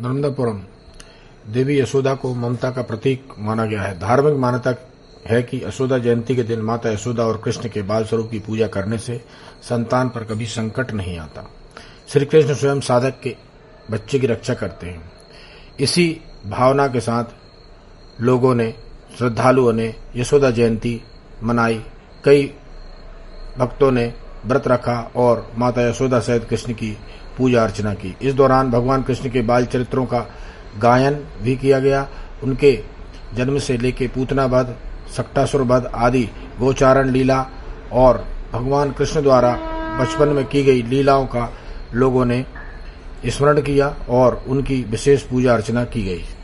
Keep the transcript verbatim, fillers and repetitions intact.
नर्मदापुरम देवी यशोदा को ममता का प्रतीक माना गया है। धार्मिक मान्यता है कि यशोदा जयंती के दिन माता यशोदा और कृष्ण के बाल स्वरूप की पूजा करने से संतान पर कभी संकट नहीं आता। श्री कृष्ण स्वयं साधक के बच्चे की रक्षा करते हैं। इसी भावना के साथ लोगों ने, श्रद्धालुओं ने यशोदा जयंती मनाई। कई भक्तों ने व्रत रखा और माता यशोदा सहित कृष्ण की पूजा अर्चना की। इस दौरान भगवान कृष्ण के बाल चरित्रों का गायन भी किया गया। उनके जन्म से लेकर पूतना वध, सक्टासुर वध आदि गोचारण लीला और भगवान कृष्ण द्वारा बचपन में की गई लीलाओं का लोगों ने स्मरण किया और उनकी विशेष पूजा अर्चना की गई।